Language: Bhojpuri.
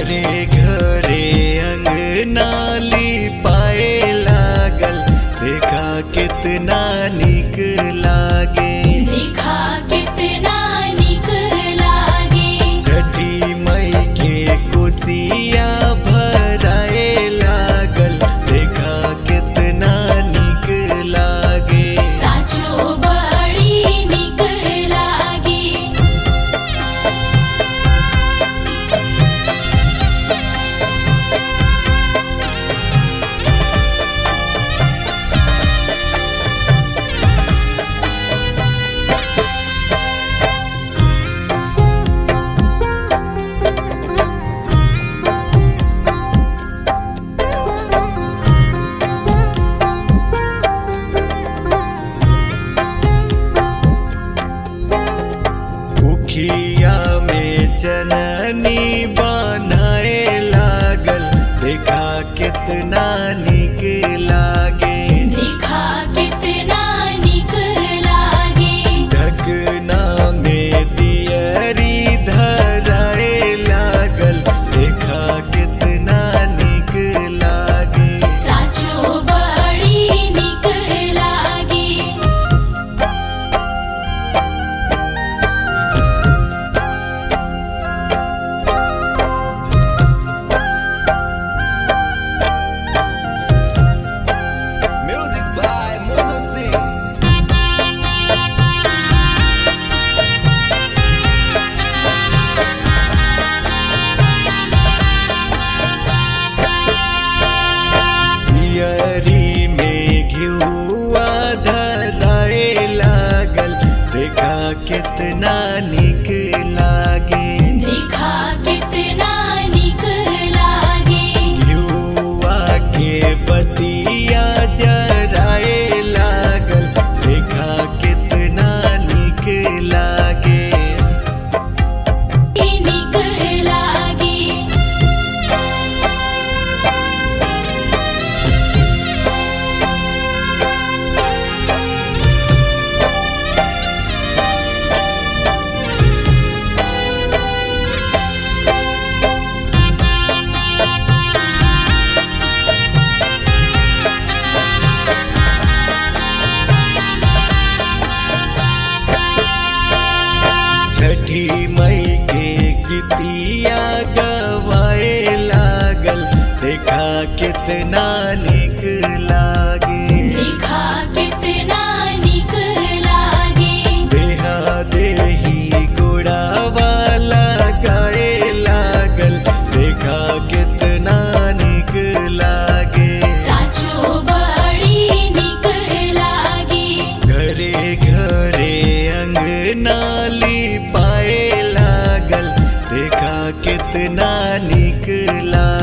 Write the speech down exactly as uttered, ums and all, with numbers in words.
घरे घरे अंगनाली पाए लागल, देखा कितना निक लागे, देखा कितना निक लागे। छठी मई के कोसिया भराए लागल, देखा कितना निक लागे, साचो बड़ी निक लागे। मुखिया में जननी बनाए लागल, देखा कितना निक लागे, देखा कितना निक लागे। ढकना में दियरी धराए लागल, देखा कितना निक लागे, साचो बड़ी निक लागे। Music by Monu Singh. पियरी में घिउआ धराए लागल, देखा कितना निक लागे, देखा कितना निक लागे। घिउआ के बतिया जराए लागल, देखा कितना निक लागे, निक लागे। छठी मई के गीतिया गवाए लागल, देखा कितना निक लागे, देखा कितना निक लागे। देहा देही गोड़ावा लगाए लागल, देखा कितना निक लागे, साचो बड़ी निक लागे। घरे घरे अंगनाली पाए लागल, देखा कितना निक लागे।